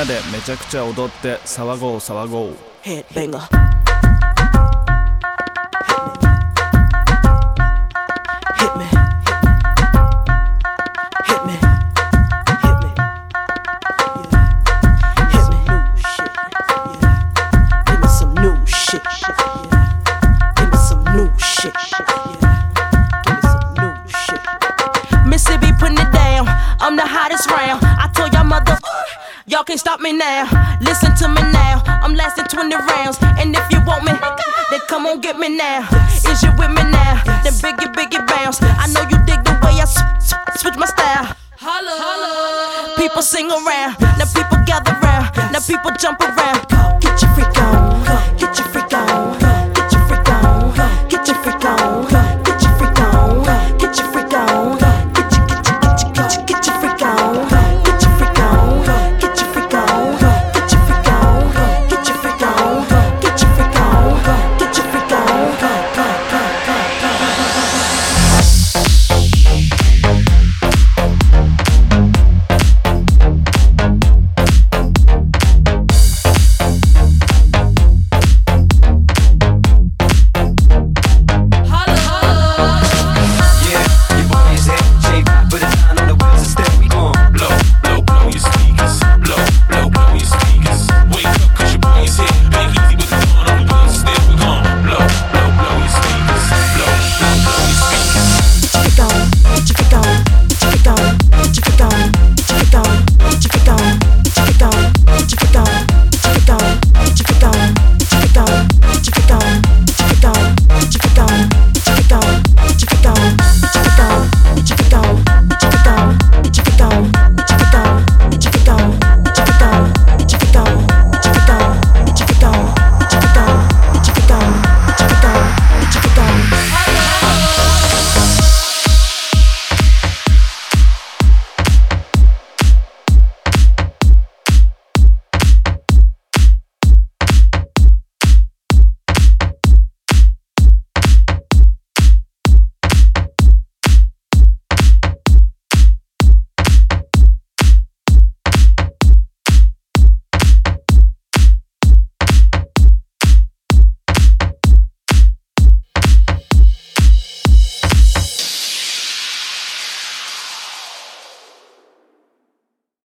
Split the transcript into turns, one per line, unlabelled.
なでめちゃくちゃ踊って騒ごう騒ごう
Headbanger I'm the hottest round. I told y'all mother, y'all can't stop me now. Listen to me now. I'm lasting 20 rounds. And if you want me, then come on get me now. Is you with me now? Then biggie bounce. I know you dig the way I switch my style. Holla. People sing around. Now people gather round. Now people jump around.